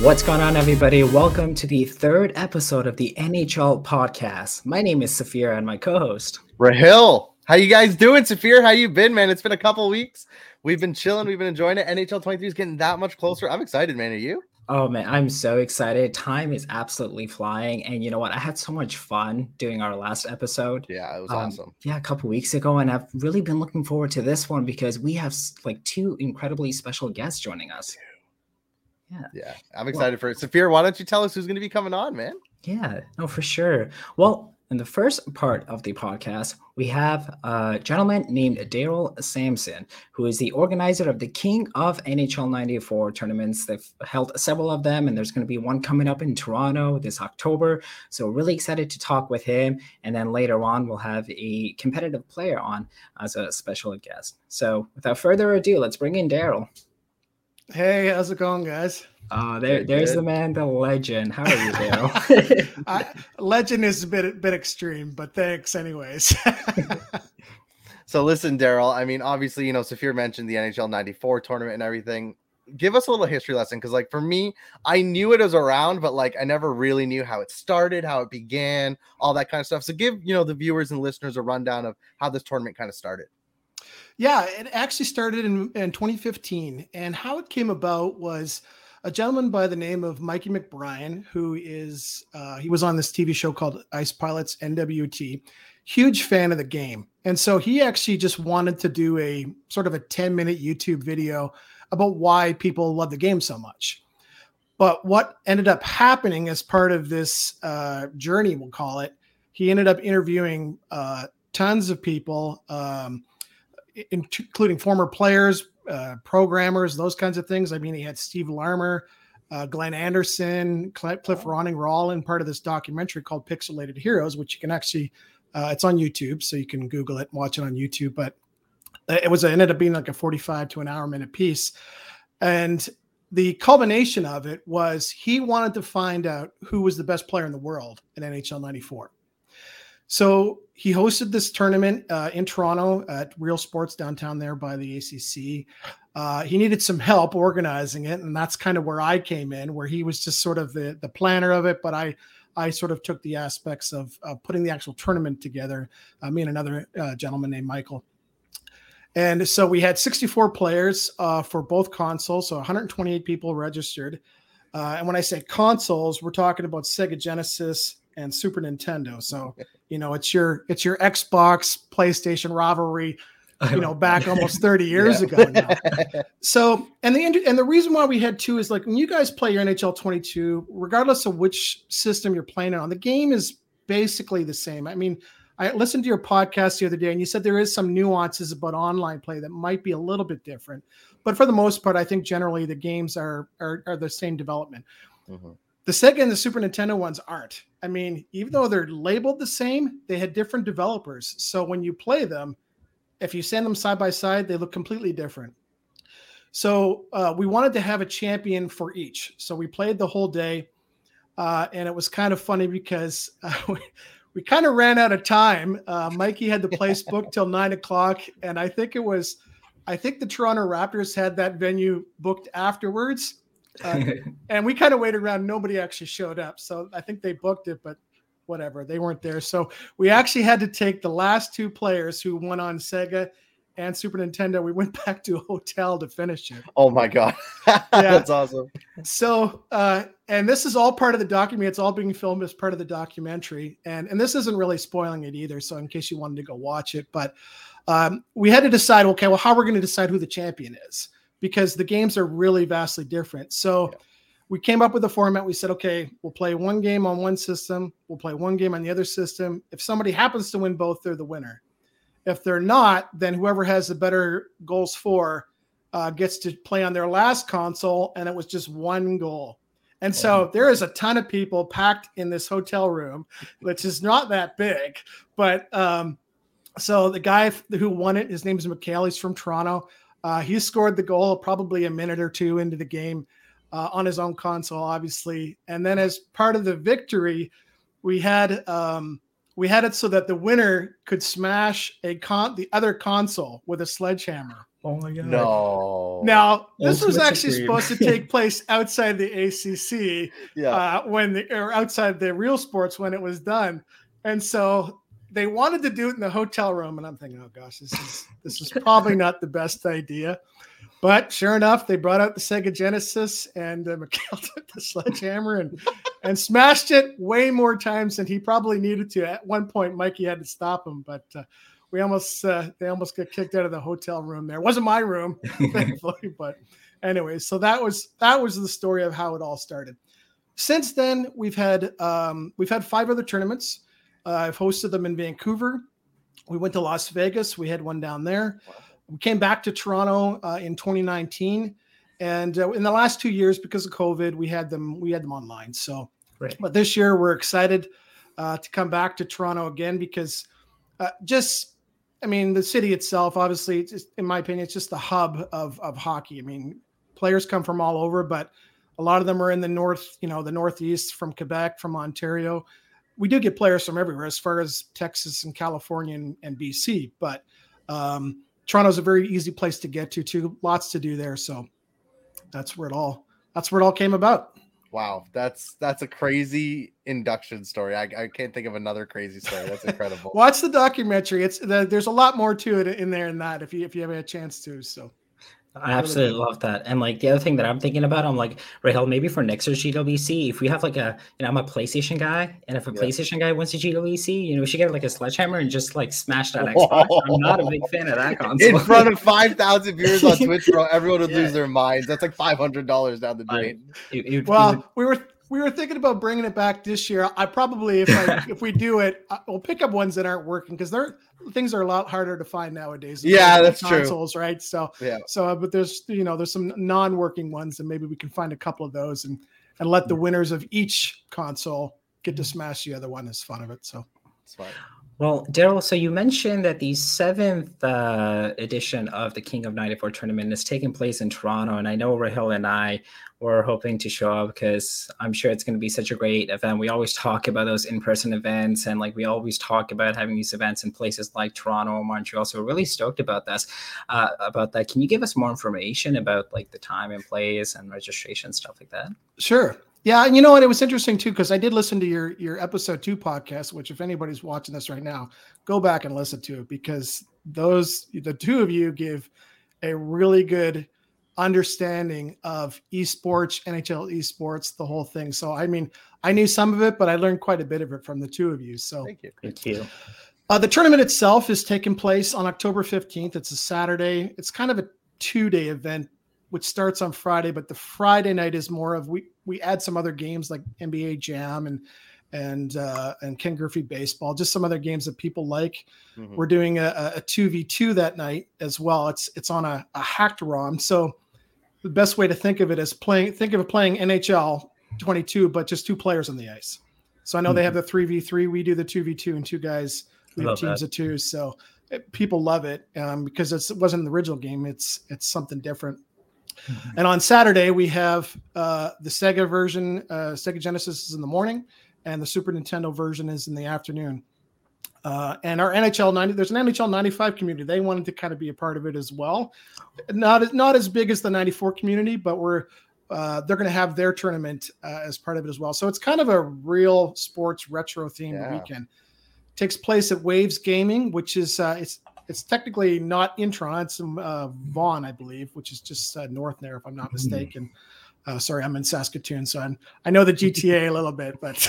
What's going on, everybody? Welcome to the third episode of the NHL podcast. My name is Saphir and my co-host Rahil. How you guys doing, Saphir? How you been, man? It's been a couple weeks. We've been chilling. We've been enjoying it. NHL 23 is getting that much closer. I'm excited, man. Are you? Oh man, I'm so excited. Time is absolutely flying. And you know what? I had so much fun doing our last episode. Yeah, it was awesome. Yeah, a couple weeks ago. And I've really been looking forward to this one because we have like two incredibly special guests joining us. Yeah, I'm excited for it. Saphir, why don't you tell us who's going to be coming on, man? Yeah, no, for sure. Well, in the first part of the podcast, we have a gentleman named Daryl Sampson, who is the organizer of the King of NHL 94 tournaments. They've held several of them, and there's going to be one coming up in Toronto this October. So really excited to talk with him. And then later on, we'll have a competitive player on as a special guest. So without further ado, let's bring in Daryl. Hey, how's it going, guys? There's the man, the legend. How are you, Daryl? Legend is a bit extreme, but thanks anyways. So listen, Daryl, I mean, obviously, you know, Saphir mentioned the NHL 94 tournament and everything. Give us a little history lesson, because like for me, I knew it was around, but like I never really knew how it started, how it began, all that kind of stuff. So give, you know, the viewers and listeners a rundown of how this tournament kind of started. Yeah, it actually started in 2015, and how it came about was a gentleman by the name of Mikey McBrien, who is he was on this TV show called Ice Pilots NWT, huge fan of the game. And so he actually just wanted to do a sort of a 10-minute YouTube video about why people love the game so much. But what ended up happening as part of this journey, we'll call it, he ended up interviewing tons of people, including former players, programmers, those kinds of things. I mean, he had Steve Larmer, Glenn Anderson, Cliff Ronning were all in part of this documentary called Pixelated Heroes, which you can actually, it's on YouTube, so you can Google it and watch it on YouTube. But it ended up being like a 45 to an hour minute piece. And the culmination of it was he wanted to find out who was the best player in the world in NHL 94. So he hosted this tournament in Toronto at Real Sports downtown there by the ACC. He needed some help organizing it, and that's kind of where I came in, where he was just sort of the planner of it, but I sort of took the aspects of putting the actual tournament together, me and another gentleman named Michael. And so we had 64 players for both consoles, so 128 people registered. And when I say consoles, we're talking about Sega Genesis and Super Nintendo. So, you know, it's your Xbox, PlayStation rivalry, you know, back almost 30 years ago now. So, and the reason why we had two is like when you guys play your NHL 22, regardless of which system you're playing it on, the game is basically the same. I mean, I listened to your podcast the other day and you said there is some nuances about online play that might be a little bit different, but for the most part, I think generally the games are the same development. Mm-hmm. The Sega and the Super Nintendo ones aren't. I mean, even though they're labeled the same, they had different developers. So when you play them, if you stand them side by side, they look completely different. So we wanted to have a champion for each. So we played the whole day. And it was kind of funny because we kind of ran out of time. Mikey had the place booked till 9:00. And I think the Toronto Raptors had that venue booked afterwards. And we kind of waited around. Nobody actually showed up. So I think they booked it, but whatever, they weren't there. So we actually had to take the last two players who won on Sega and Super Nintendo. We went back to a hotel to finish it. Oh my God. That's awesome. So, and this is all part of the documentary. It's all being filmed as part of the documentary. And this isn't really spoiling it either. So in case you wanted to go watch it, but we had to decide, okay, well, how we're going to decide who the champion is, because the games are really vastly different. So we came up with a format. We said, okay, we'll play one game on one system. We'll play one game on the other system. If somebody happens to win both, they're the winner. If they're not, then whoever has the better goals for gets to play on their last console. And it was just one goal. And so there is a ton of people packed in this hotel room, which is not that big. But so the guy who won it, his name is Mikhail. He's from Toronto. He scored the goal probably a minute or two into the game on his own console, obviously. And then as part of the victory, we had it so that the winner could smash the other console with a sledgehammer. Oh my god! No. Now, this was Ultimate actually Supreme. supposed to take place outside the ACC, Yeah. or outside the real sports when it was done, and so they wanted to do it in the hotel room. And I'm thinking, oh gosh, this is probably not the best idea. But sure enough, they brought out the Sega Genesis, and Mikhail took the sledgehammer and smashed it way more times than he probably needed to. At one point, Mikey had to stop him, but they almost got kicked out of the hotel room. There, it wasn't my room, thankfully. But anyway, so that was the story of how it all started. Since then, we've had 5 other tournaments. I've hosted them in Vancouver. We went to Las Vegas. We had one down there. We came back to Toronto in 2019, and in the last 2 years, because of COVID, we had them online. So, Right. But this year we're excited to come back to Toronto again because the city itself, obviously, it's just, in my opinion, it's just the hub of hockey. I mean, players come from all over, but a lot of them are in the north, the Northeast, from Quebec, from Ontario. We do get players from everywhere, as far as Texas and California and BC, but Toronto's a very easy place to get to too. Lots to do there. So that's where it all came about. Wow. That's a crazy induction story. I can't think of another crazy story. That's incredible. Watch the documentary. There's a lot more to it in there than that if you have a chance to. So I absolutely love that. And like the other thing that I'm thinking about, I'm like, Rahel, maybe for next year's GWC, if we have like I'm a PlayStation guy, and if a PlayStation guy wins to GWC, we should get like a sledgehammer and just like smash that Xbox. I'm not a big fan of that console. In front of 5,000 viewers on Twitch, bro, everyone would lose their minds. That's like $500 down the drain. We were thinking about bringing it back this year. I probably, if we do it, we'll pick up ones that aren't working because things are a lot harder to find nowadays. Yeah, that's consoles, true. Right? So yeah. But there's some non-working ones, and maybe we can find a couple of those and let the winners of each console get to smash the other one as fun of it. So it's fine. Well, Daryl, so you mentioned that the 7th edition of the King of 94 tournament is taking place in Toronto, and I know Rahel and I were hoping to show up because I'm sure it's going to be such a great event. We always talk about those in-person events, and like we always talk about having these events in places like Toronto or Montreal. So we're really stoked about this. About that, can you give us more information about like the time and place and registration, stuff like that? Sure. Yeah, and you know what? It was interesting too because I did listen to your episode 2 podcast, which if anybody's watching this right now, go back and listen to it because the two of you give a really good understanding of esports, NHL esports, the whole thing. So I mean, I knew some of it, but I learned quite a bit of it from the two of you. So thank you. Thank you. The tournament itself is taking place on October 15th. It's a Saturday. It's kind of a 2-day event, which starts on Friday, but the Friday night is more of we add some other games like NBA Jam and Ken Griffey Baseball, just some other games that people like. Mm-hmm. We're doing a 2v2 that night as well. It's on a hacked ROM. So the best way to think of it is playing NHL 22, but just 2 players on the ice. So I know they have the 3v3. We do the 2v2 and 2 guys. We have teams of 2. So people love it because it wasn't the original game. It's something different. Mm-hmm. And on Saturday, we have the Sega version. Sega Genesis is in the morning, and the Super Nintendo version is in the afternoon. And our NHL 90, there's an NHL 95 community. They wanted to kind of be a part of it as well. Not as big as the 94 community, but they're going to have their tournament as part of it as well. So it's kind of a real sports retro themed weekend. It takes place at Waves Gaming, which is it's technically not in Toronto. It's in Vaughan, I believe, which is just north there, if I'm not mistaken. Sorry, I'm in Saskatoon, so I know the GTA a little bit, but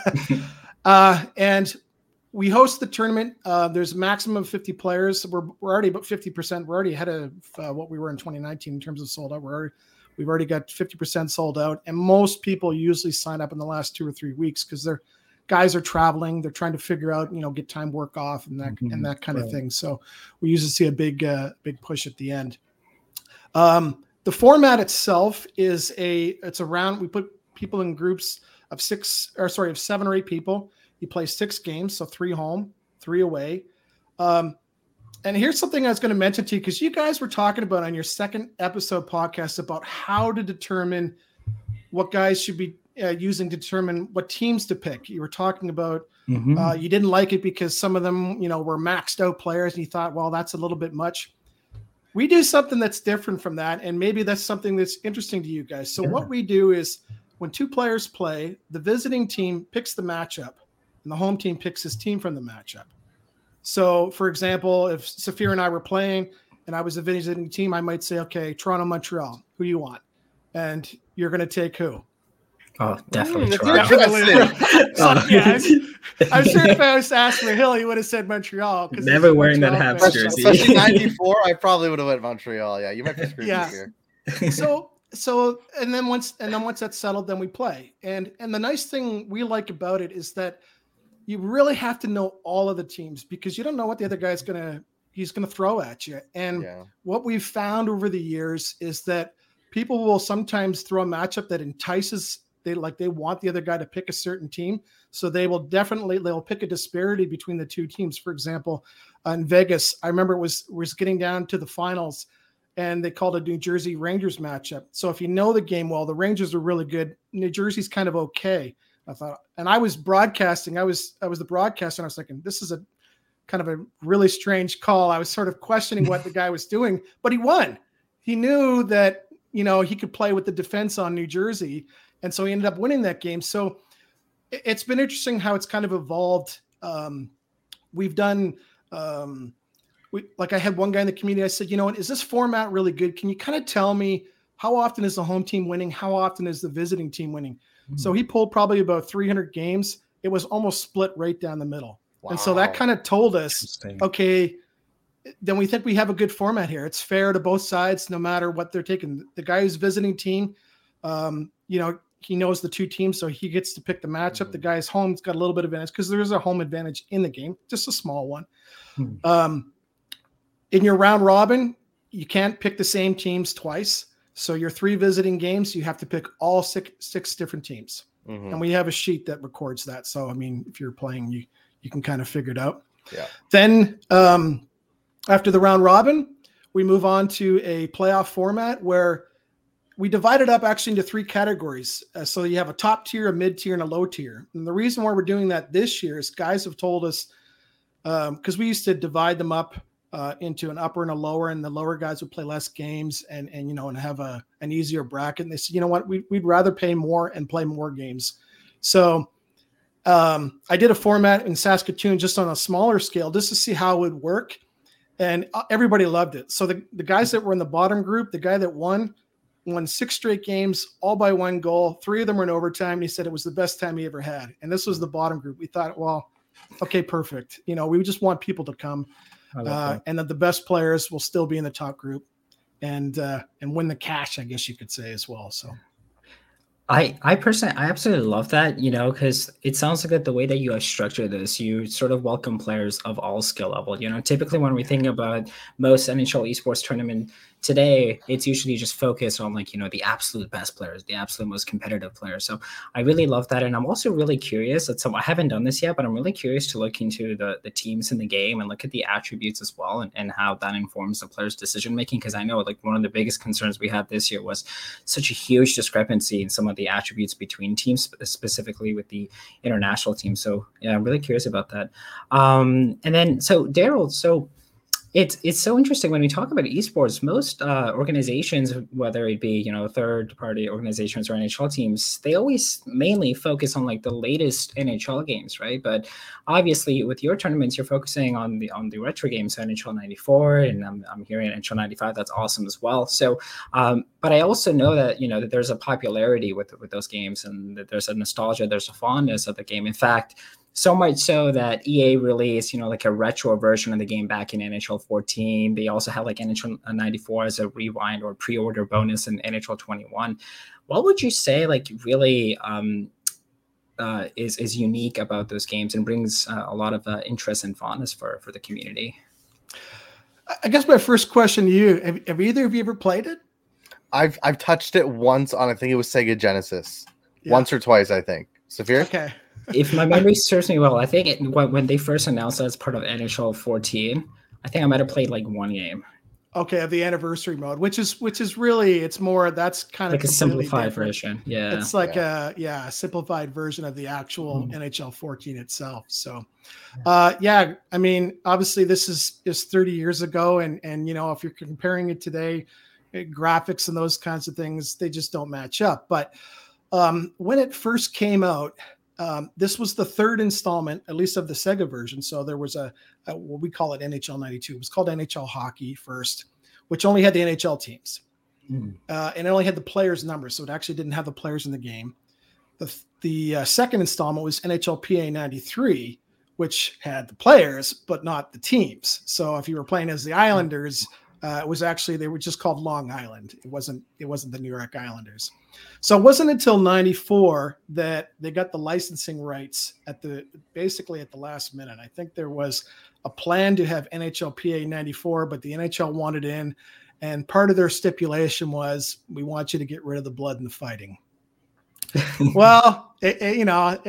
and we host the tournament. There's a maximum of 50 players. We're already about 50%. We're already ahead of what we were in 2019 in terms of sold out. We've already got 50% sold out, and most people usually sign up in the last 2 or 3 weeks because their guys are traveling. They're trying to figure out, get time work off and that kind of thing. So we usually see a big push at the end. The format itself is it's a round. We put people in groups of 7 or 8 people. You play 6 games, so 3 home, 3 away. And here's something I was going to mention to you because you guys were talking about on your second episode podcast about how to determine what guys should be using to determine what teams to pick. You were talking about you didn't like it because some of them, were maxed out players, and you thought, well, that's a little bit much. We do something that's different from that, and maybe that's something that's interesting to you guys. So what we do is when two players play, the visiting team picks the matchup, and the home team picks his team from the matchup. So, for example, if Saphir and I were playing and I was a visiting team, I might say, okay, Toronto, Montreal, who do you want? And you're going to take who? Oh, definitely Toronto. I'm sure if I was asked for Hill, he would have said Montreal. Never wearing that Habs jersey. Especially 94, I probably would have went Montreal. Yeah, you might be screwed here. So and then once that's settled, then we play. And the nice thing we like about it is that you really have to know all of the teams, because you don't know what the other guy's he's gonna throw at you. And what we've found over the years is that people will sometimes throw a matchup that entices. They want the other guy to pick a certain team. So they'll pick a disparity between the two teams. For example, in Vegas, I remember it was getting down to the finals, and they called a New Jersey Rangers matchup. So if you know the game well, the Rangers are really good. New Jersey's kind of okay. I thought, and I was broadcasting. I was the broadcaster, and I was thinking, this is a kind of a really strange call. I was sort of questioning what the guy was doing, but he won. He knew that, he could play with the defense on New Jersey. And so he ended up winning that game. So it's been interesting how it's kind of evolved. We've done, I had one guy in the community, I said, is this format really good? Can you kind of tell me how often is the home team winning? How often is the visiting team winning? Mm-hmm. So he pulled probably about 300 games. It was almost split right down the middle. Wow. And so that kind of told us, okay, then we think we have a good format here. It's fair to both sides, no matter what they're taking. The guy who's visiting team, he knows the two teams, so he gets to pick the matchup. Mm-hmm. The guy's home's got a little bit of advantage because there is a home advantage in the game, just a small one. Mm-hmm. In your round robin, you can't pick the same teams twice. So your 3 visiting games, you have to pick all six different teams. Mm-hmm. And we have a sheet that records that. So, if you're playing, you can kind of figure it out. Yeah. Then after the round robin, we move on to a playoff format where we divide it up actually into 3 categories. So you have a top tier, a mid tier, and a low tier. And the reason why we're doing that this year is guys have told us, because we used to divide them up into an upper and a lower, and the lower guys would play less games and have an easier bracket. And they said, you know what, we'd rather pay more and play more games. So I did a format in Saskatoon just on a smaller scale just to see how it would work. And everybody loved it. So the guys that were in the bottom group, the guy that won 6 straight games, all by 1 goal. 3 of them were in overtime. And he said it was the best time he ever had. And this was the bottom group. We thought, well, okay, perfect. We just want people to come. And that the best players will still be in the top group and win the cash, I guess you could say as well. So I personally, I absolutely love that, because it sounds like that the way that you have structured this, you sort of welcome players of all skill level. Typically when we think about most NHL esports tournament today, it's usually just focused on the absolute best players, the absolute most competitive players. So I really love that. And I'm also really curious I haven't done this yet, but I'm really curious to look into the teams in the game and look at the attributes as well and how that informs the players' decision-making. Because I know one of the biggest concerns we had this year was such a huge discrepancy in some of the attributes between teams, specifically with the international team. So yeah, I'm really curious about that. And then, so Daryl, it's so interesting when we talk about esports. Most organizations, whether it be third-party organizations or NHL teams, they always mainly focus on the latest NHL games, right? But obviously, with your tournaments, you're focusing on the retro games, so NHL 94, and I'm hearing NHL 95. That's awesome as well. So, but I also know that that there's a popularity with those games, and that there's a nostalgia, there's a fondness of the game. In fact, so much so that EA released, a retro version of the game back in NHL 14. They also had NHL 94 as a rewind or pre-order bonus in NHL 21. What would you say really is unique about those games and brings a lot of interest and fondness for the community? I guess my first question to you, have either of you ever played it? I've touched it once on, I think it was Sega Genesis. Yeah. Once or twice, I think. Saphir? Okay. If my memory serves me well, I think when they first announced that as part of NHL 14, I think I might have played 1 game. Okay, of the anniversary mode, which is really, it's more, that's kind Like of a simplified different version. Yeah. It's like a simplified version of the actual NHL 14 itself. So I mean, obviously this is 30 years ago, and if you're comparing it today, graphics and those kinds of things, they just don't match up. But when it first came out, this was the third installment, at least of the Sega version. So there was a what we call it NHL 92. It was called NHL Hockey first, which only had the NHL teams. And it only had the players' numbers, so it actually didn't have the players in the game. The second installment was NHL PA 93, which had the players, but not the teams. So if you were playing as the Islanders, it was actually, they were just called Long Island. It wasn't the New York Islanders. So it wasn't until 94 that they got the licensing rights basically at the last minute. I think there was a plan to have NHL PA 94, but the NHL wanted in. And part of their stipulation was, we want you to get rid of the blood and the fighting. Well, it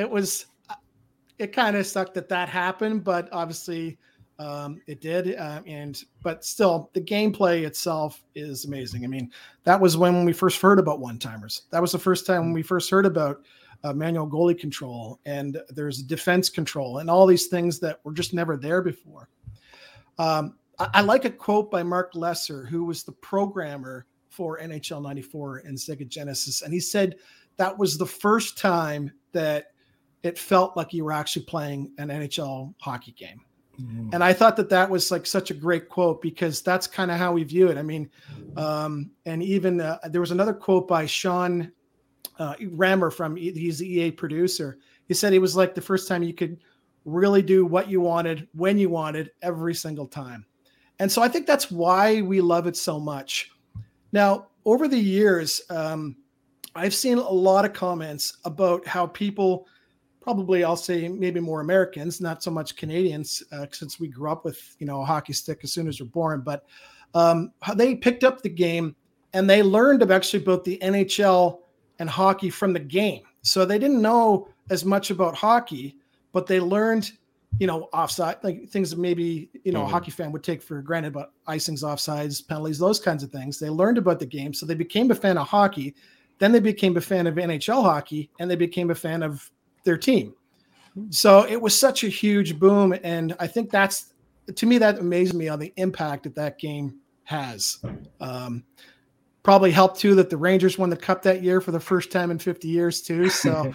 kind of sucked that happened, but obviously it did. But still, the gameplay itself is amazing. I mean, that was when we first heard about one-timers. That was the first time when we first heard about manual goalie control, and there's defense control and all these things that were just never there before. I like a quote by Mark Lesser, who was the programmer for NHL 94 and Sega Genesis. And he said that was the first time that it felt like you were actually playing an NHL hockey game. Mm-hmm. And I thought that was like such a great quote, because that's kind of how we view it. I mean, and even there was another quote by Sean Rammer he's the EA producer. He said it was like the first time you could really do what you wanted, when you wanted, every single time. And so I think that's why we love it so much. Now, over the years, I've seen a lot of comments about how people, probably I'll say maybe more Americans, not so much Canadians, since we grew up with, a hockey stick as soon as we're born, but how they picked up the game and they learned actually both the NHL and hockey from the game. So they didn't know as much about hockey, but they learned offside, like things that maybe, a hockey fan would take for granted, about icings, offsides, penalties, those kinds of things. They learned about the game. So they became a fan of hockey. Then they became a fan of NHL hockey, and they became a fan of their team. So it was such a huge boom. And I think to me, that amazed me on the impact that game has. Probably helped too that the Rangers won the cup that year for the first time in 50 years too. So,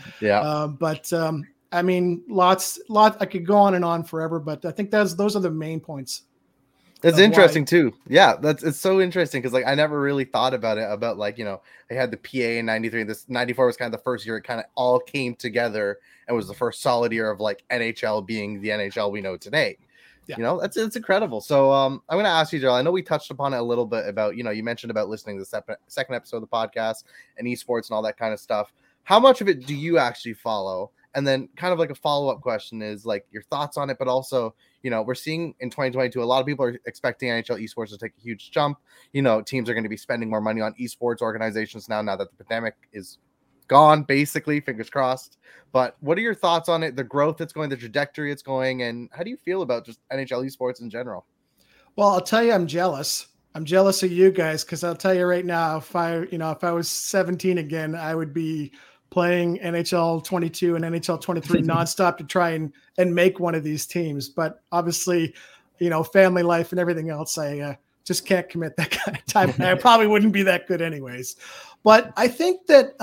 I mean, lots. I could go on and on forever, but I think those are the main points. That's interesting too. Yeah, it's so interesting, because like I never really thought about it. About like they had the PA in 93. This 94 was kind of the first year it kind of all came together, and was the first solid year of like NHL being the NHL we know today. Yeah. It's incredible. So I'm going to ask you, Joel. I know we touched upon it a little bit about you mentioned about listening to the second episode of the podcast and esports and all that kind of stuff. How much of it do you actually follow? And then kind of like a follow-up question is like your thoughts on it, but also, we're seeing in 2022, a lot of people are expecting NHL esports to take a huge jump. Teams are going to be spending more money on esports organizations now that the pandemic is gone, basically, fingers crossed. But what are your thoughts on it, the growth it's going, the trajectory it's going, and how do you feel about just NHL esports in general? Well, I'll tell you, I'm jealous. I'm jealous of you guys, because I'll tell you right now, if I was 17 again, I would be playing NHL 22 and NHL 23 nonstop to try and make one of these teams. But obviously, family life and everything else, I just can't commit that kind of time. I probably wouldn't be that good anyways. But I think that,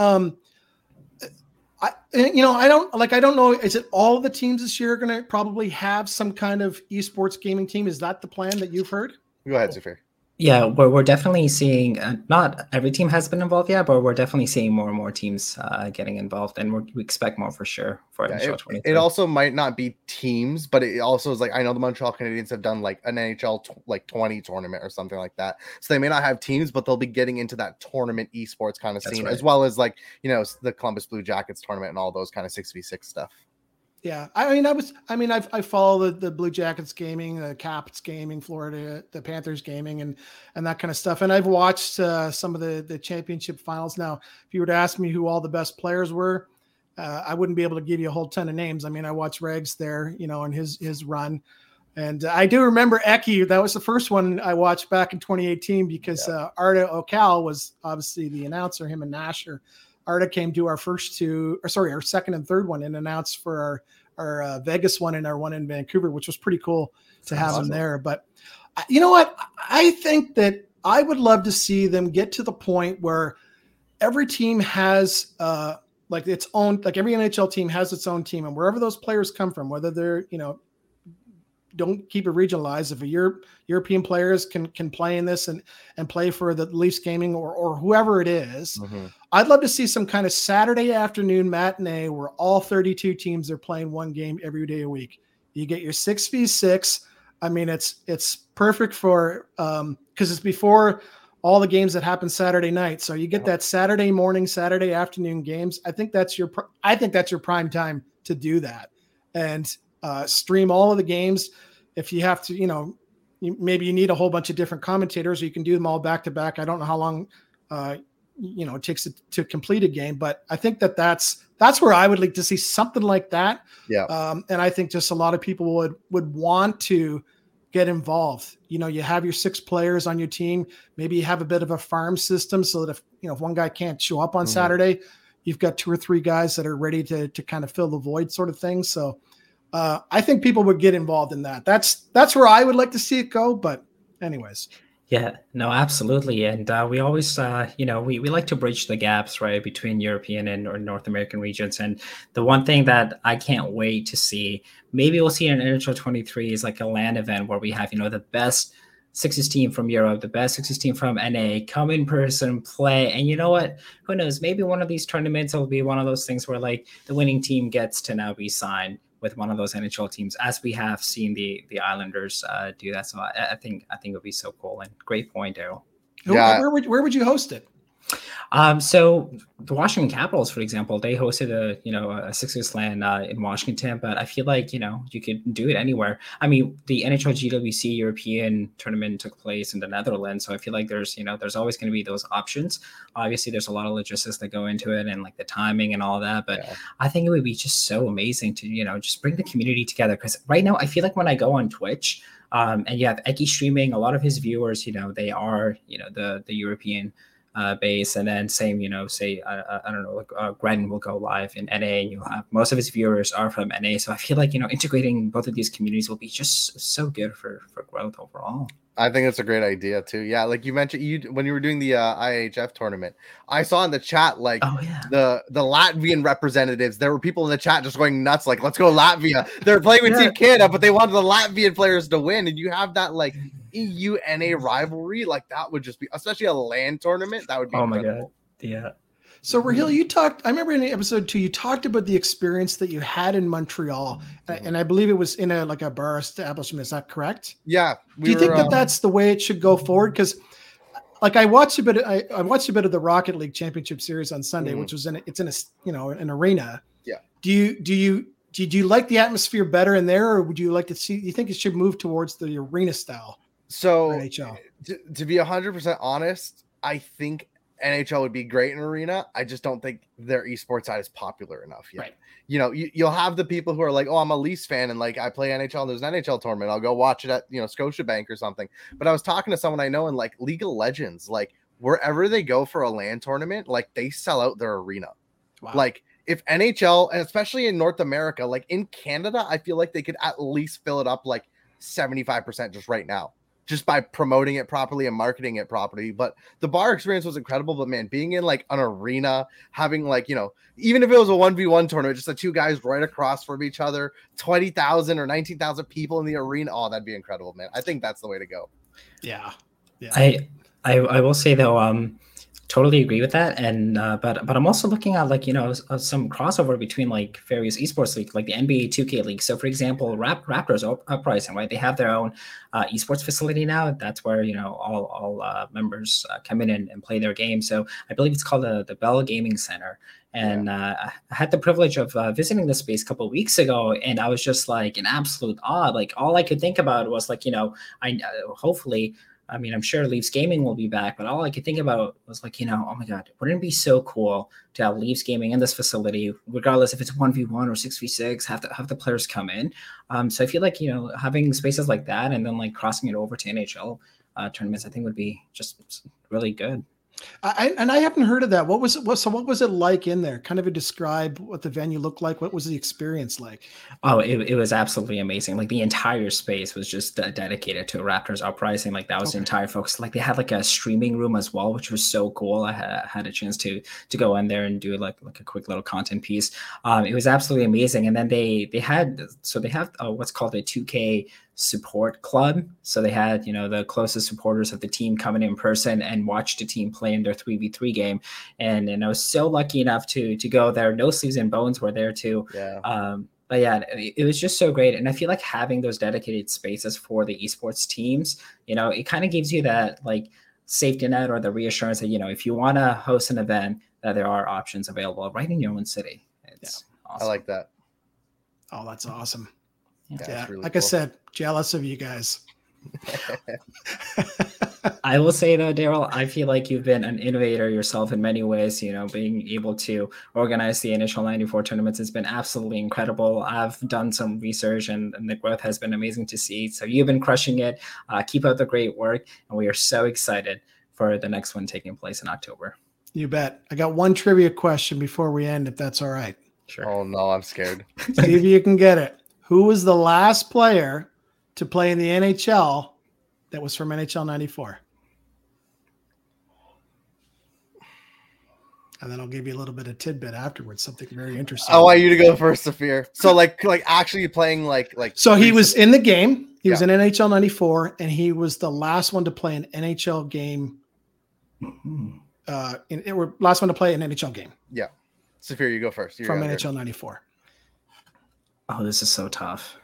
I don't know. Is it all the teams this year are going to probably have some kind of esports gaming team? Is that the plan that you've heard? Go ahead, Zafir. Yeah, we're definitely seeing, not every team has been involved yet, but we're definitely seeing more and more teams getting involved, and we expect more for sure for NHL 23. It also might not be teams, but it also is like, I know the Montreal Canadiens have done like an NHL 20 tournament or something like that. So they may not have teams, but they'll be getting into that tournament esports kind of scene, as well as like, the Columbus Blue Jackets tournament and all those kind of 6v6 stuff. Yeah, I follow the Blue Jackets gaming, the Caps gaming, Florida, the Panthers gaming, and that kind of stuff. And I've watched some of the championship finals. Now, if you were to ask me who all the best players were, I wouldn't be able to give you a whole ton of names. I mean, I watched Regs there, in his run, And I do remember Eki. That was the first one I watched back in 2018 because Arda Okal was obviously the announcer, him and Nasher. Arda came to our second and third one and announced for our Vegas one and our one in Vancouver, which was pretty cool to have him there. But you know what? I think that I would love to see them get to the point where every team has like its own, like every NHL team has its own team, and wherever those players come from, whether they're, don't keep it regionalized. If European players can play in this and play for the Leafs Gaming or whoever it is, I'd love to see some kind of Saturday afternoon matinee where all 32 teams are playing one game every day a week. You get your 6v6. I mean, it's perfect for because it's before all the games that happen Saturday night. So you get that Saturday morning, Saturday afternoon games. I think that's your prime time to do that and stream all of the games. If you have to, maybe you need a whole bunch of different commentators, or you can do them all back to back. I don't know how long, it takes to complete a game, but I think that's where I would like to see something like that. Yeah. And I think just a lot of people would want to get involved. You have your 6 players on your team. Maybe you have a bit of a farm system so that if one guy can't show up on Saturday, you've got 2 or 3 guys that are ready to kind of fill the void sort of thing. So I think people would get involved in that. That's where I would like to see it go. But anyways. Yeah, no, absolutely. And we always, we like to bridge the gaps, right, between European and or North American regions. And the one thing that I can't wait to see, maybe we'll see in NHL 23 is like a LAN event where we have, the best 6s team from Europe, the best 6s team from NA, come in person, play. And you know what? Who knows? Maybe one of these tournaments will be one of those things where like the winning team gets to now be signed with one of those NHL teams, as we have seen the Islanders do that. So I think it would be so cool. And great point, Daryl. Yeah. Where would you host it? So the Washington Capitals, for example, they hosted a Sixers LAN in Washington, but I feel like, you could do it anywhere. I mean, the NHL GWC European tournament took place in the Netherlands. So I feel like there's always going to be those options. Obviously there's a lot of logistics that go into it and like the timing and all that, but I think it would be just so amazing to, just bring the community together. Cause right now I feel like when I go on Twitch, and you have Eki streaming, a lot of his viewers, they are, the European base, and then same, say I don't know, like Gren will go live in NA, and you'll have most of his viewers are from NA. So I feel like integrating both of these communities will be just so good for growth overall. I think it's a great idea too. Yeah, like you mentioned, when you were doing the IHF tournament, I saw in the chat like the Latvian representatives. There were people in the chat just going nuts, like "Let's go Latvia!" They're playing with Team Canada, but they wanted the Latvian players to win, and you have that like EU-NA rivalry. Like that would just be, especially a LAN tournament. That would be. Incredible. My god! Yeah. So Raheel, I remember in episode 2, you talked about the experience that you had in Montreal, and I believe it was in a bar establishment. Is that correct? Yeah. Do you think that's the way it should go forward? Because, like, I watched a bit of the Rocket League Championship Series on Sunday, which was an arena. Yeah. Do you like the atmosphere better in there, or would you like to see? Do you think it should move towards the arena style? So NHL. To be 100% honest, I think NHL would be great in arena. I just don't think their esports side is popular enough yet. Right. You'll have the people who are like, oh, I'm a Leafs fan and like I play NHL and there's an NHL tournament. I'll go watch it at Scotiabank or something. But I was talking to someone I know in like League of Legends, like wherever they go for a LAN tournament, like they sell out their arena. Wow. Like if NHL, and especially in North America, like in Canada, I feel like they could at least fill it up like 75% just right now, just by promoting it properly and marketing it properly. But the bar experience was incredible. But man, being in like an arena, having like, even if it was a 1v1 tournament, just the 2 guys right across from each other, 20,000 or 19,000 people in the arena. Oh, that'd be incredible, man. I think that's the way to go. Yeah. I will say though, totally agree with that. And but I'm also looking at like some crossover between like various esports leagues, like the NBA 2K league. So for example, Raptors Uprising, right? They have their own esports facility now. That's where all members come in and play their game. So I believe it's called the Bell Gaming Center. And I had the privilege of visiting the space a couple of weeks ago, and I was just like in absolute awe. Like all I could think about was like I hopefully I mean, I'm sure Leafs Gaming will be back, but all I could think about was like, oh my God, wouldn't it be so cool to have Leafs Gaming in this facility, regardless if it's 1v1 or 6v6, have the players come in. So I feel like, having spaces like that and then like crossing it over to NHL tournaments, I think would be just really good. I haven't heard of that. What was it like in there? Kind of describe what the venue looked like. What was the experience like? Oh, it was absolutely amazing. Like the entire space was just dedicated to Raptors Uprising. Like that was the entire focus. Like they had like a streaming room as well, which was so cool. I had a chance to go in there and do like a quick little content piece. It was absolutely amazing. And then they have what's called a 2K support club. So they had, the closest supporters of the team coming in person and watch the team play in their 3v3 game. And I was so lucky enough to go there. No Sleeves and Bones were there too. Yeah. But yeah, it was just so great. And I feel like having those dedicated spaces for the esports teams, it kind of gives you that like safety net or the reassurance that, if you want to host an event, that there are options available right in your own city. It's awesome. I like that. Oh, that's awesome. Yeah, really like cool. I said, jealous of you guys. I will say though, Daryl, I feel like you've been an innovator yourself in many ways. Being able to organize the NHL 94 tournaments has been absolutely incredible. I've done some research and the growth has been amazing to see. So you've been crushing it. Keep up the great work. And we are so excited for the next one taking place in October. You bet. I got one trivia question before we end, if that's all right. Sure. Oh no, I'm scared. See if you can get it. Who was the last player to play in the NHL that was from NHL 94? And then I'll give you a little bit of tidbit afterwards, something very interesting. I want you to go first, Saphir. So like actually playing like. So he was in the game. He was in NHL 94, and he was the last one to play an NHL game. Last one to play an NHL game. Yeah. Saphir, you go first. From NHL 94. Oh, this is so tough.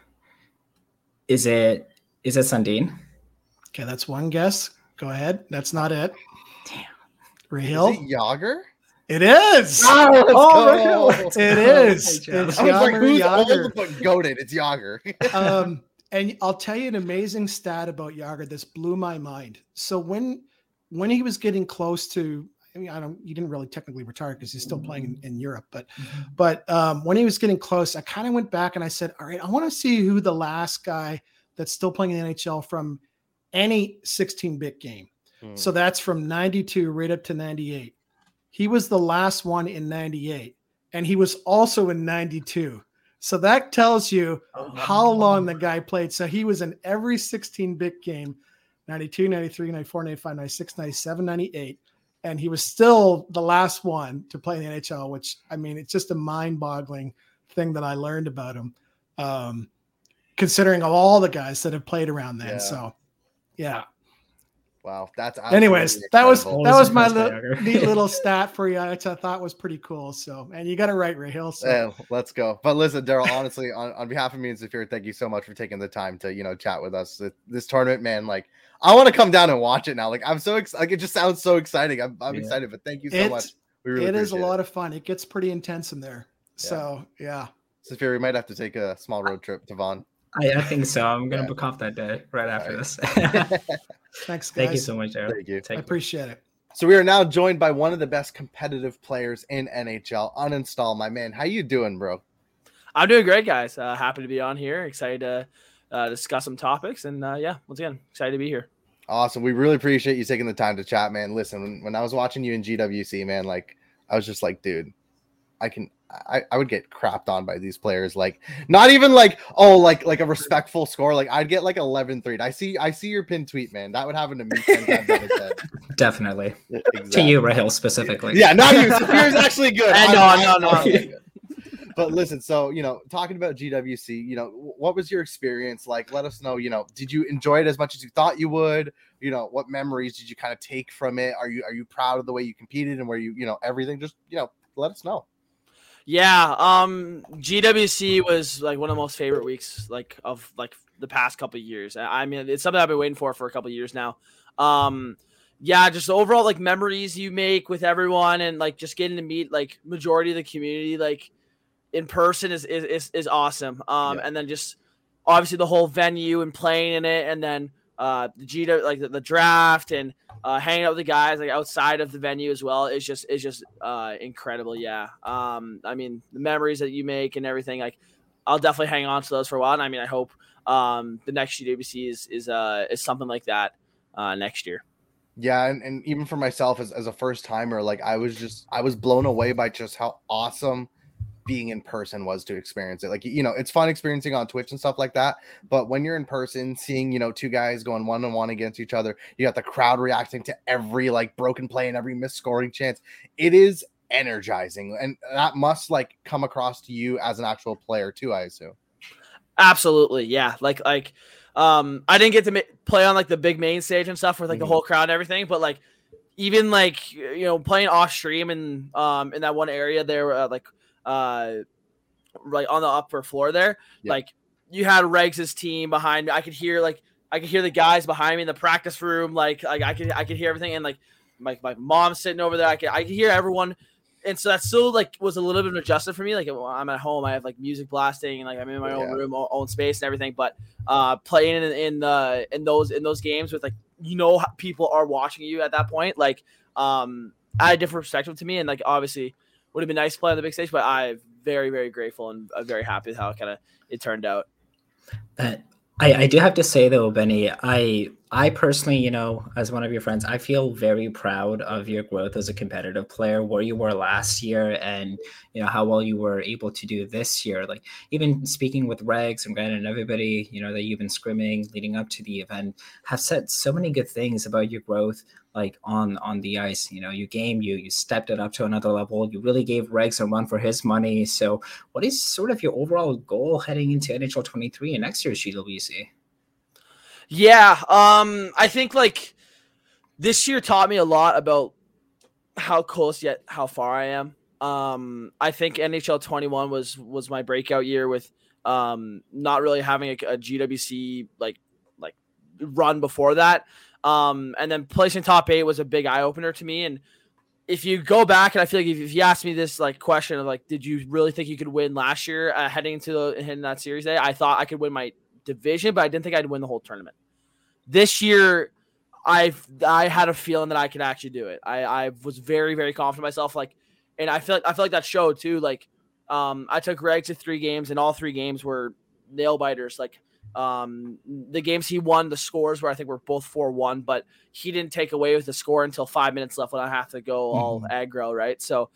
Is it Sundin? Okay, that's one guess. Go ahead. That's not it. Damn. Rahil? Is it Yager? It is. Oh, it is. It's I was like, who's Yager. old but goated? It's Yager. And I'll tell you an amazing stat about Yager. This blew my mind. So when he was getting close to, he didn't really technically retire because he's still playing in Europe, but when he was getting close, I kind of went back and I said, all right, I want to see who the last guy that's still playing in the NHL from any 16-bit game. So that's from 92 right up to 98. He was the last one in 98, and he was also in 92. So that tells you how long the guy played. So he was in every 16-bit game, 92, 93, 94, 95, 96, 97, 98. And he was still the last one to play in the NHL, which, I mean, it's just a mind-boggling thing that I learned about him, considering all the guys that have played around then. Yeah. So, yeah. Wow, that's anyways. That was my neat Yeah. little stat for you, which I thought was pretty cool. So, and you got it right, Rahil. So let's go. But listen, Daryl, honestly, on behalf of me and Saphir, thank you so much for taking the time to chat with us. This tournament, man, like I want to come down and watch it now. Like I'm so excited. Like it just sounds so exciting. I'm excited. But thank you so much. We really it is a lot of fun. It gets pretty intense in there. Yeah. So yeah. Saphir, we might have to take a small road trip to Vaughan. I think so. I'm gonna book off that day right after this. Thanks, guys. Thank you so much, Daryl. Thank you. I appreciate it. So we are now joined by one of the best competitive players in NHL, Uninstall, my man. How you doing, bro? I'm doing great, guys. Happy to be on here. Excited to discuss some topics. And once again, excited to be here. Awesome. We really appreciate you taking the time to chat, man. Listen, when I was watching you in GWC, man, like I was just like, dude, I would get crapped on by these players. Like not even like, oh, like a respectful score. Like I'd get like 11-3. I see your pin tweet, man. That would happen to me 10 times out of 10. Definitely. Exactly. To you, Rahil, specifically. Yeah, not you. Saphir's actually good. No. But listen, so, talking about GWC, what was your experience like? Let us know, did you enjoy it as much as you thought you would? What memories did you kind of take from it? Are you proud of the way you competed and where you, everything? Just, let us know. Yeah. GWC was like one of the most favorite weeks, like of like the past couple of years. I mean, it's something I've been waiting for a couple of years now. Just overall like memories you make with everyone and like just getting to meet like majority of the community, like in person is awesome. And then just obviously the whole venue and playing in it. And then the draft and hanging out with the guys like outside of the venue as well is just incredible. Yeah. I mean, the memories that you make and everything, like I'll definitely hang on to those for a while. And I mean, I hope the next GWC is something like that next year. Yeah, and even for myself as a first timer, like I was blown away by just how awesome being in person was to experience it. Like, you know, it's fun experiencing on Twitch and stuff like that, but when you're in person, seeing, you know, two guys going 1-on-1 against each other, you got the crowd reacting to every like broken play and every missed scoring chance. It is energizing, and that must like come across to you as an actual player too, I assume. Absolutely, yeah. Like I didn't get to play on like the big main stage and stuff with like the whole crowd and everything, but like even like, you know, playing off stream and in that one area there, like on the upper floor there, like you had Regs' team behind me. I could hear the guys behind me in the practice room. Like I could hear everything, and like my mom sitting over there. I could hear everyone. And so that still like was a little bit of an adjustment for me. Like I'm at home, I have like music blasting, and like I'm in my own room, own space and everything. But playing in those games with like, you know, people are watching you at that point. Like I had a different perspective to me, and like obviously would have been nice to play on the big stage. But I'm very, very grateful and I'm very happy with how it turned out. I do have to say though, Benny, I personally, you know, as one of your friends, I feel very proud of your growth as a competitive player, where you were last year and, you know, how well you were able to do this year. Like even speaking with Regs and Grant and everybody, you know, that you've been scrimming leading up to the event have said so many good things about your growth, like on the ice. You know, you stepped it up to another level. You really gave Regs a run for his money. So what is sort of your overall goal heading into NHL 23 and next year's GWC? Yeah, I think like this year taught me a lot about how close yet how far I am. I think NHL 21 was my breakout year with not really having a GWC like run before that. And then placing top 8 was a big eye opener to me. And if you go back, and I feel like if you asked me this like question of like, did you really think you could win last year heading into that series day? I thought I could win my division, but I didn't think I'd win the whole tournament. This year, I had a feeling that I could actually do it. I was very, very confident in myself. Like, and I feel like that showed too. Like, I took Greg to 3 games, and all 3 games were nail biters. Like, the games he won, the scores were I think were both 4-1, but he didn't take away with the score until 5 minutes left when I have to go all aggro, right? So,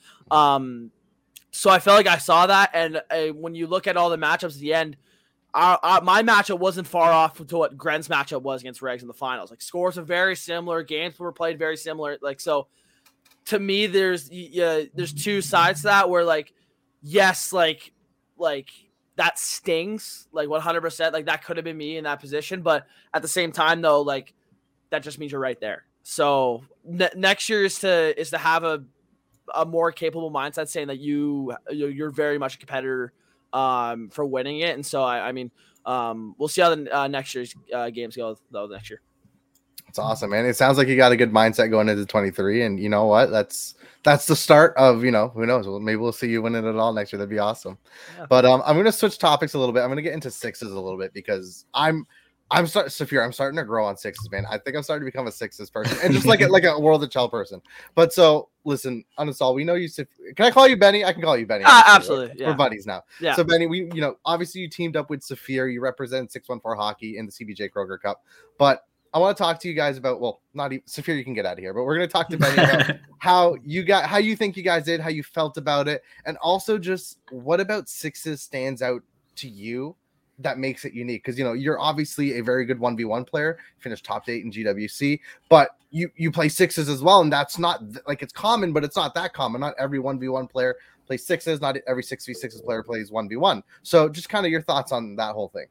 so I felt like I saw that, and when you look at all the matchups at the end. My matchup wasn't far off to what Gren's matchup was against Regs in the finals. Like scores are very similar, games were played very similar. Like so, to me, there's 2 sides to that where like, yes, like that stings like 100%. Like that could have been me in that position, but at the same time though, like that just means you're right there. So next year is to have a more capable mindset, saying that you're very much a competitor. For winning it, and so I mean, we'll see how the next year's games go though next year. It's awesome, man. It sounds like you got a good mindset going into 23, and you know what? That's the start of, you know, who knows? Well, maybe we'll see you winning it all next year. That'd be awesome. Yeah. But I'm going to switch topics a little bit. I'm going to get into sixes a little bit because I'm starting to grow on sixes, man. I think I'm starting to become a sixes person, and just like a World of Chell person. But so listen, Uninstall, we know you. Can I call you Benny? I can call you Benny. Absolutely. Yeah. We're buddies now. Yeah. So Benny, we, you know, obviously you teamed up with Saphir. You represent 614 Hockey in the CBJ Kroger Cup. But I want to talk to you guys about, well, not even Saphir, you can get out of here, but we're going to talk to Benny about how you think you guys did, how you felt about it, and also just what about sixes stands out to you that makes it unique. Because, you know, you're obviously a very good 1v1 player, finished top 8 in GWC, but you play sixes as well. And that's not like, it's common, but it's not that common. Not every 1v1 player plays sixes. Not every 6v6 player plays 1v1. So just kind of your thoughts on that whole thing.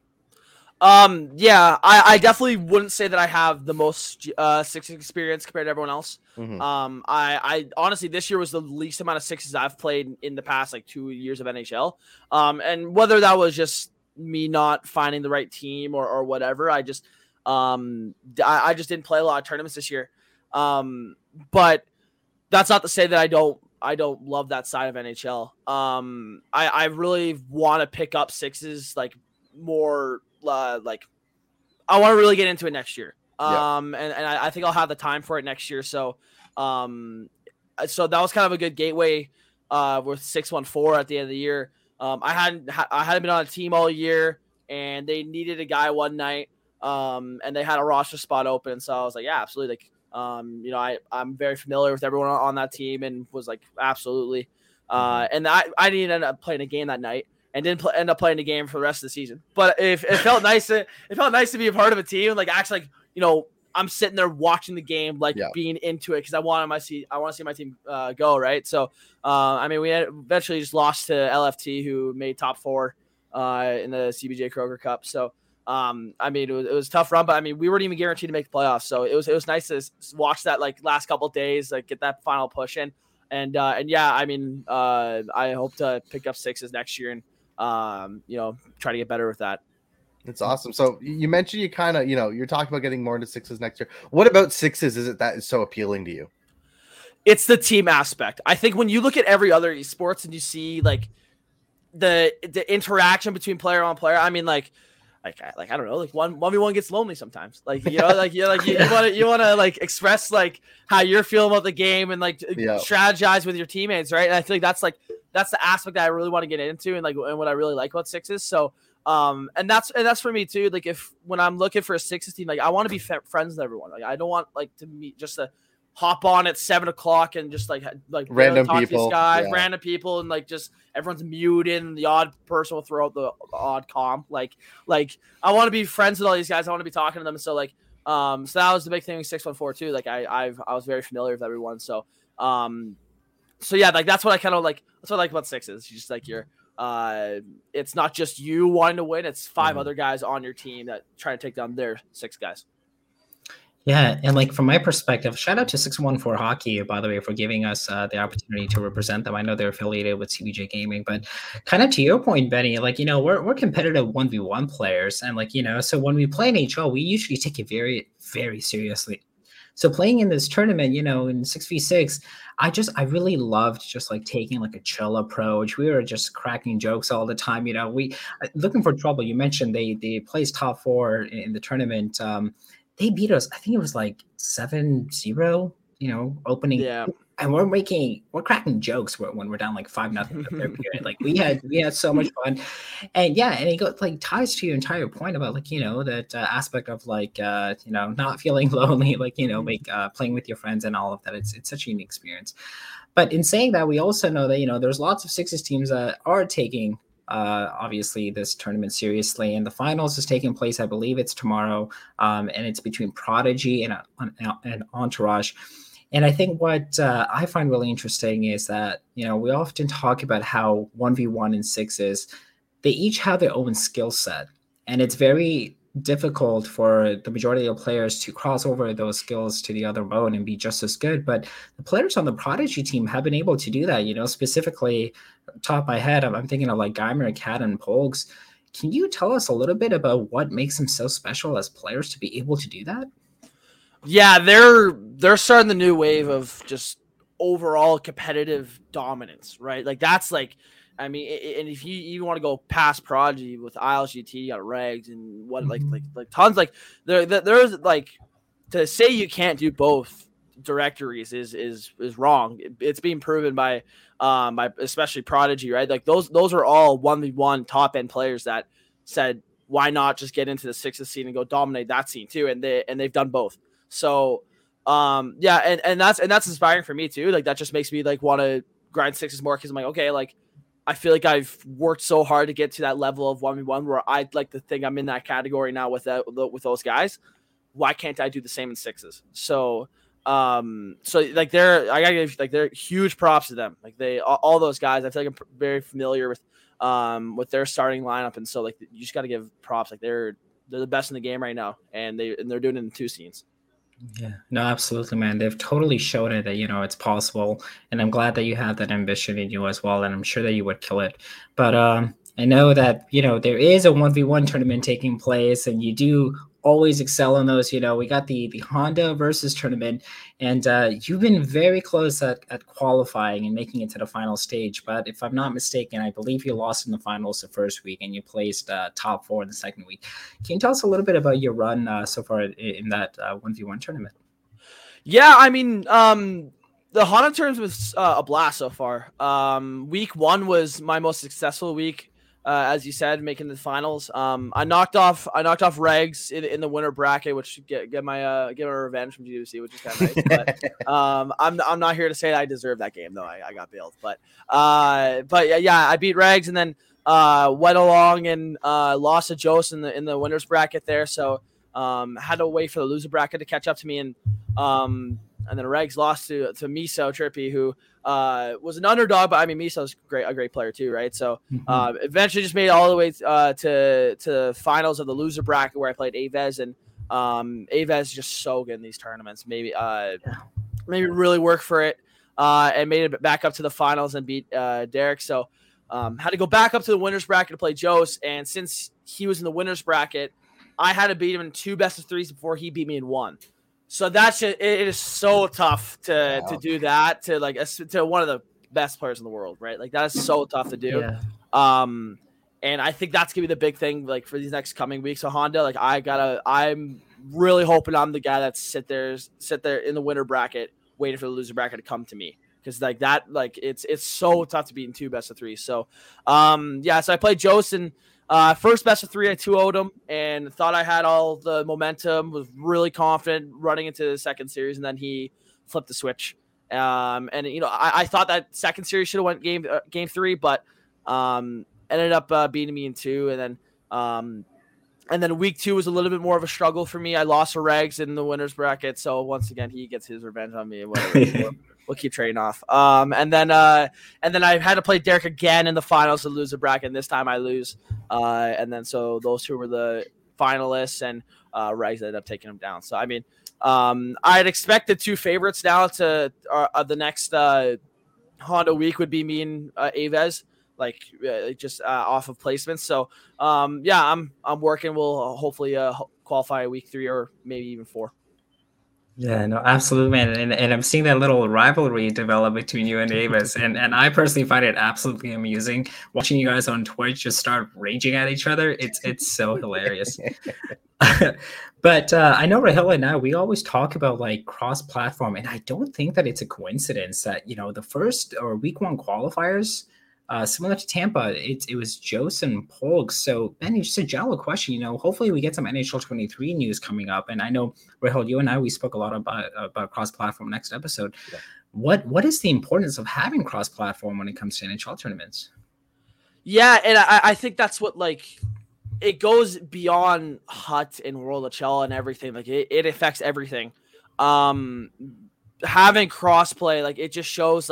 Yeah, I definitely wouldn't say that I have the most sixes experience compared to everyone else. I honestly, this year was the least amount of sixes I've played in the past like 2 years of NHL. And whether that was just me not finding the right team or whatever, I just didn't play a lot of tournaments this year. But that's not to say that I don't love that side of NHL. I really want to pick up sixes like more like I want to really get into it next year. Yeah. And I think I'll have the time for it next year. So so that was kind of a good gateway with 614 at the end of the year. I hadn't been on a team all year, and they needed a guy one night, and they had a roster spot open. So I was like, yeah, absolutely. Like, I'm very familiar with everyone on that team, and was like, absolutely. And I didn't end up playing a game that night, and didn't end up playing a game for the rest of the season. But it felt nice to be a part of a team, like actually, like, I'm sitting there watching the game, like being into it, because I want to see my team go, right. So we had eventually just lost to LFT, who made top 4 in the CBJ Kroger Cup. So it was a tough run, but we weren't even guaranteed to make the playoffs. So it was nice to watch that, like, last couple of days, like, get that final push in. And I hope to pick up 6s next year and try to get better with that. It's awesome. So you mentioned you kind of, you're talking about getting more into 6s next year. What about 6s is it that is so appealing to you? It's the team aspect. I think when you look at every other esports and you see, like, the interaction between player on player, I don't know, like 1v1 gets lonely sometimes. Like, you want to like express, like, how you're feeling about the game, and, like, strategize with your teammates, right? And I feel like that's the aspect that I really want to get into, and what I really like about 6s. So and that's for me too. Like, when I'm looking for a 6s team, like, I want to be friends with everyone. Like, I don't want, like, to meet just to hop on at 7:00 and just like random talk people, to these guys, random people, and, like, just everyone's muted, and the odd person will throw out the odd comm. Like I want to be friends with all these guys. I want to be talking to them. So, like, so that was the big thing with 614 too. Like, I was very familiar with everyone. So yeah, like, that's what I kind of like. That's what I like about 6s. It's just like it's not just you wanting to win. It's 5 other guys on your team that try to take down their 6 guys. Yeah, and, like, from my perspective, shout out to 614 Hockey, by the way, for giving us the opportunity to represent them. I know they're affiliated with CBJ Gaming, but kind of to your point, Benny, like, we're competitive 1v1 players, and, like, so when we play NHL, we usually take it very, very seriously. So playing in this tournament, in 6v6, I really loved just, like, taking, like, a chill approach. We were just cracking jokes all the time. We looking for trouble. You mentioned they placed top 4 in the tournament. They beat us. I think it was like 7-0, opening. Yeah. And we're cracking jokes when we're down like 5-0. Like, we had so much fun. And and it like ties to your entire point about, like, that aspect of, like, not feeling lonely, like, playing with your friends and all of that. It's such a unique experience. But in saying that, we also know that, there's lots of 6s teams that are taking obviously this tournament seriously, and the finals is taking place, I believe it's tomorrow, and it's between Prodigy and Entourage. And I think what I find really interesting is that, we often talk about how 1v1 and 6s, they each have their own skill set, and it's very difficult for the majority of players to cross over those skills to the other mode and be just as good. But the players on the Prodigy team have been able to do that, specifically top of my head, I'm thinking of, like, Geimer, Cat, and Polgs. Can you tell us a little bit about what makes them so special as players to be able to do that? Yeah, they're starting the new wave of just overall competitive dominance, right? Like, that's like, and if you even want to go past Prodigy with ILGT, you got Regs and what, like tons, like there's like, to say you can't do both directories is wrong. It's being proven by especially Prodigy, right? Like, those are all 1v1 top end players that said, why not just get into the 6th scene and go dominate that scene too? And they've done both. So and that's inspiring for me too. Like, that just makes me, like, want to grind 6s more, because I'm like, okay, like, I feel like I've worked so hard to get to that level of 1v1 where I'd like to think I'm in that category now with those guys. Why can't I do the same in 6s? So like, I gotta give, like, they're huge props to them. Like, all those guys, I feel like I'm very familiar with their starting lineup, and so, like, you just got to give props. Like, they're the best in the game right now, and they're doing it in 2 scenes. Yeah, no, absolutely, man. They've totally shown it that, it's possible. And I'm glad that you have that ambition in you as well. And I'm sure that you would kill it. But I know that, there is a 1v1 tournament taking place, and you do always excel in those. We got the Honda versus tournament, and you've been very close at qualifying and making it to the final stage. But if I'm not mistaken, I believe you lost in the finals the first week and you placed top 4 in the second week. Can you tell us a little bit about your run so far in that 1v1 tournament? Yeah, I mean, the Honda tournament was a blast so far. Week 1 was my most successful week. As you said, making the finals. I knocked off Regs in the winner bracket, which get my revenge from GWC, which is kind of nice. But I'm not here to say that I deserve that game though. I got bailed, but yeah, I beat Regs and then went along and lost to Jose in the winners bracket there. So had to wait for the loser bracket to catch up to me, and then Regs lost to Miso Trippy, who was an underdog, but I mean Miso's a great player too, right? So eventually just made it all the way to finals of the loser bracket where I played Aves, and Aves is just so good in these tournaments. Maybe really work for it, and made it back up to the finals and beat Derek. So had to go back up to the winners bracket to play Jose, and since he was in the winners bracket, I had to beat him in 2 best of 3s before he beat me in 1. So it is so tough to do that to one of the best players in the world, right? Like that is so tough to do. Yeah. And I think that's gonna be the big thing, like for these next coming weeks. So Honda, like I'm really hoping I'm the guy that sit there in the winner bracket, waiting for the loser bracket to come to me, because like that, like it's so tough to beat in 2 best of 3s. So so I played Jose and. First best of 3, I 2-0'd him and thought I had all the momentum, was really confident running into the second series, and then he flipped the switch. And I thought that second series should have went game 3, but ended up beating me in 2, and then week 2 was a little bit more of a struggle for me. I lost to Regs in the winners bracket, so once again he gets his revenge on me. Whatever. We'll keep trading off. And then I had to play Derek again in the finals to lose the bracket, and this time I lose. And then so those 2 were the finalists, and Regs ended up taking them down. So I mean, I'd expect the 2 favorites now to the next Honda week would be me and Aves, just off of placements. So I'm working. We'll hopefully qualify week 3 or maybe even 4. Yeah, no, absolutely, man. And I'm seeing that little rivalry develop between you and Aves. and I personally find it absolutely amusing watching you guys on Twitch just start raging at each other. It's so hilarious. But I know Rahil and I, we always talk about like cross-platform, and I don't think that it's a coincidence that, the first or week 1 qualifiers, similar to Tampa, it was Jose and Polg. So, Benny, just a general question. Hopefully we get some NHL 23 news coming up. And I know, Rahil, you and I, we spoke a lot about cross-platform next episode. Yeah. What is the importance of having cross-platform when it comes to NHL tournaments? Yeah, and I think that's what, it goes beyond HUT and World of Chell and everything. Like, it affects everything. Having cross-play, it just shows,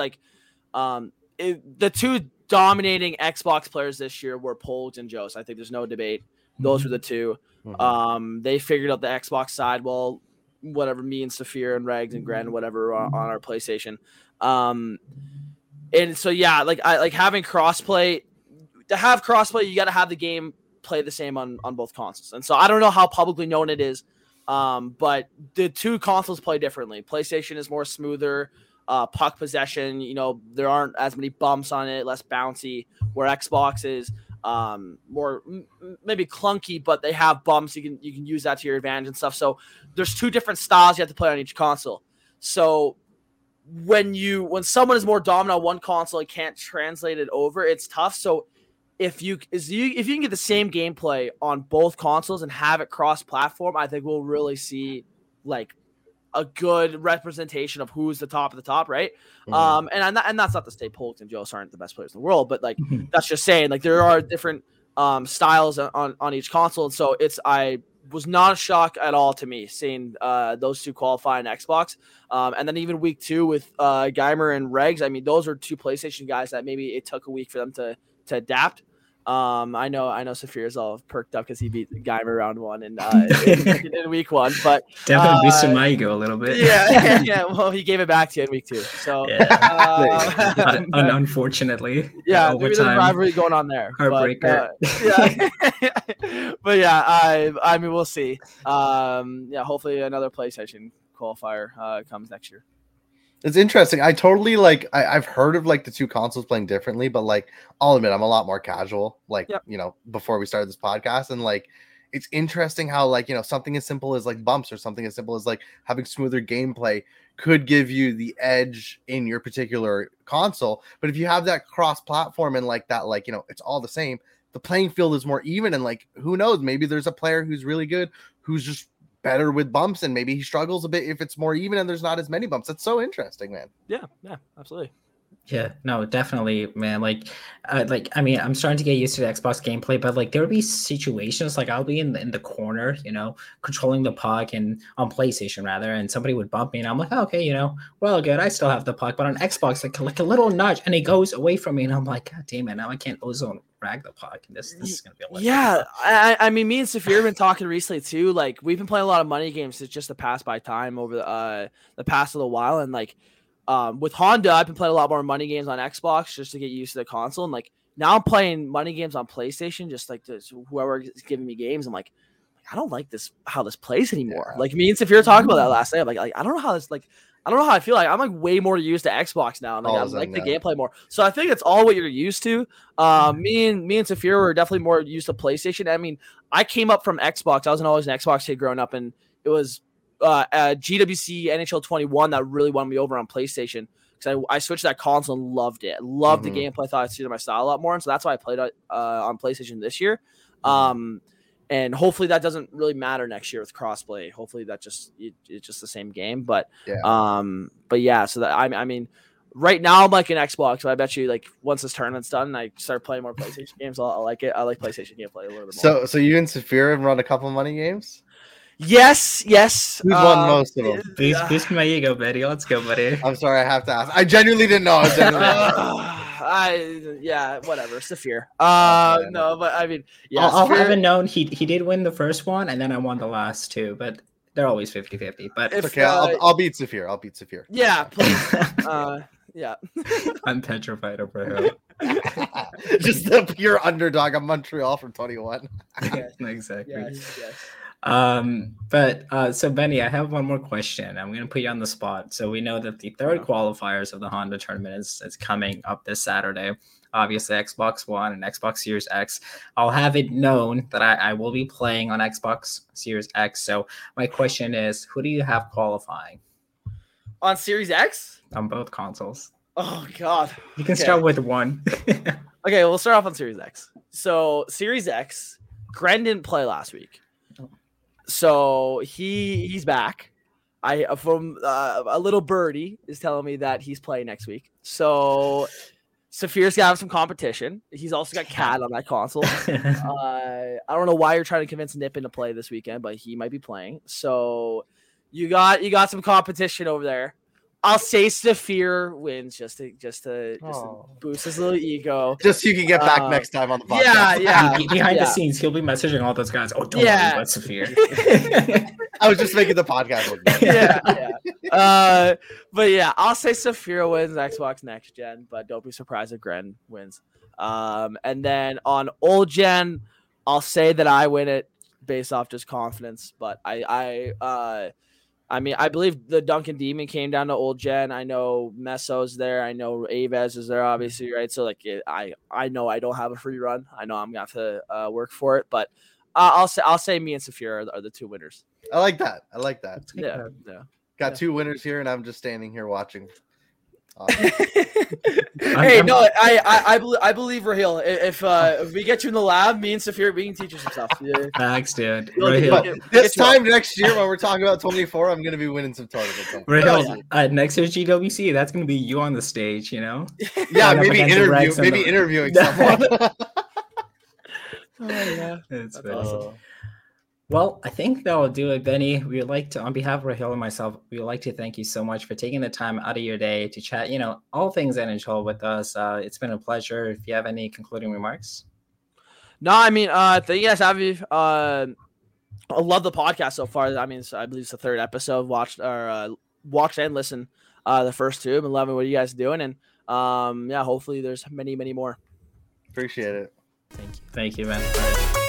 the 2 dominating Xbox players this year were Polg and Jose. I think there's no debate. Those were the 2. Mm-hmm. They figured out the Xbox side. Well, whatever, me and Saphir and Regs and Gren, whatever, on our PlayStation. And so having crossplay. To have crossplay, you got to have the game play the same on both consoles. And so I don't know how publicly known it is, but the 2 consoles play differently. PlayStation is more smoother. Puck possession, there aren't as many bumps on it, less bouncy, where Xbox is more maybe clunky, but they have bumps. You can use that to your advantage and stuff. So there's 2 different styles you have to play on each console. So when someone is more dominant on one console and can't translate it over, it's tough. So if you can get the same gameplay on both consoles and have it cross-platform, I think we'll really see a good representation of who's the top of the top, right? Mm-hmm. And that's not to say Polg and Jose aren't the best players in the world, but that's just saying there are different styles on each console, and so I was not a shock at all to me seeing those 2 qualify in Xbox, and then even week 2 with Geimer and Regs. I mean, those are 2 PlayStation guys that maybe it took a week for them to adapt. I know Saphir's all perked up because he beat Geimer round 1 and in week 1, but definitely boosted my ego a little bit. Yeah. Well, he gave it back to you in week 2, so unfortunately, yeah, maybe there's a rivalry going on there. Heartbreaker. But yeah, I mean, we'll see. Yeah, hopefully another PlayStation qualifier comes next year. It's interesting. I totally like. I've heard of like the two consoles playing differently, but like I'll admit I'm a lot more casual. Like before we started this podcast, and like it's interesting how like something as simple as like bumps or something as simple as like having smoother gameplay could give you the edge in your particular console. But if you have that cross-platform and like that, like it's all the same, the playing field is more even. And like who knows, maybe there's a player who's really good who's just better with bumps, and maybe he struggles a bit if it's more even and there's not as many bumps. That's so interesting, man. Yeah, absolutely. Yeah, no, definitely, man. Like I mean, I'm starting to get used to the Xbox gameplay, but like there would be situations like I'll be in the corner, controlling the puck and on PlayStation rather, and somebody would bump me, and I'm like, oh, okay, well, good, I still have the puck, but on Xbox, like a little nudge, and he goes away from me, and I'm like, God damn it, now I can't ozone rag the puck. This is gonna be a yeah. I mean, me and Saphir have been talking recently too. Like we've been playing a lot of money games. It's just to pass by time over the past little while, and like. With Honda, I've been playing a lot more money games on Xbox just to get used to the console. And like now I'm playing money games on PlayStation, just like whoever is giving me games. I'm like, I don't like how this plays anymore. Yeah. Like me and Saphir talking about that last night. I'm like, I don't know how this I don't know how I feel. Like I'm like way more used to Xbox now. And like I like the gameplay more. So I think it's all what you're used to. Me and Saphir were definitely more used to PlayStation. I mean, I came up from Xbox. I wasn't always an Xbox kid growing up, and it was GWC NHL 21 that really won me over on PlayStation because I switched that console and loved it. Loved the gameplay. I thought it suited my style a lot more, and so that's why I played it on PlayStation this year. And hopefully that doesn't really matter next year with crossplay. Hopefully that it's just the same game. But yeah. So that I mean, right now I'm like an Xbox. So I bet you like once this tournament's done, and I start playing more PlayStation games. I'll like it. I like PlayStation gameplay a little bit more. So you and Saphir have run a couple of money games. Yes. Who's won most of them? Boost my ego, buddy. Let's go, buddy. I'm sorry, I have to ask. I genuinely didn't know. Whatever. Saphir. No, but I mean, yeah. I'll have it known he did win the first one, and then I won the last two, but they're always 50-50. But it's okay. I'll beat Saphir. Yeah, please. Yeah. I'm petrified of Rahil. Just the pure underdog of Montreal from 21. Yeah, exactly. Yes. So Benny, I have one more question. I'm going to put you on the spot. So we know that the third qualifiers of the Honda tournament is coming up this Saturday. Obviously, Xbox One and Xbox Series X. I'll have it known that I will be playing on Xbox Series X. So my question is, who do you have qualifying? On Series X? On both consoles. Oh, God. You can start with one. Okay, we'll start off on Series X. So Series X, Gren didn't play last week. So he's back. From a little birdie is telling me that he's playing next week. So Saphir's got to have some competition. He's also got Cat on that console. I don't know why you're trying to convince Nippon to play this weekend, but he might be playing. So you got some competition over there. I'll say Saphir wins just to boost his little ego. Just so you can get back next time on the podcast. Yeah. Behind the scenes, he'll be messaging all those guys. Oh, don't worry about Saphir. I was just making the podcast look good. Yeah. But yeah, I'll say Saphir wins Xbox Next Gen, but don't be surprised if Gren wins. And then on old gen, I'll say that I win it based off just confidence. But I mean, I believe the Duncan Demon came down to old gen. I know Messo's there. I know Aves is there, obviously, right? So like, I know I don't have a free run. I know I'm gonna have to work for it, but I'll say me and Saphir are the two winners. I like that. Yeah. Got two winners here, and I'm just standing here watching. Hey, no, I believe Rahil. If we get you in the lab, me and Saphir, we can teach you some stuff. Yeah. Thanks, dude. This time next year, when we're talking about 24, I'm gonna be winning some tournaments. Rahil, next year's GWC, that's gonna be you on the stage, Yeah, maybe interviewing someone. That's awesome. Well, I think that will do it, Benny. We would like to, on behalf of Rahil and myself, we would like to thank you so much for taking the time out of your day to chat, all things NHL with us. It's been a pleasure. If you have any concluding remarks. No, I mean, thank you guys, Avi. I love the podcast so far. I mean, I believe it's the third episode. Watched and listened the first two. I'm loving what you guys are doing, and yeah, hopefully there's many more. Appreciate it. Thank you, man.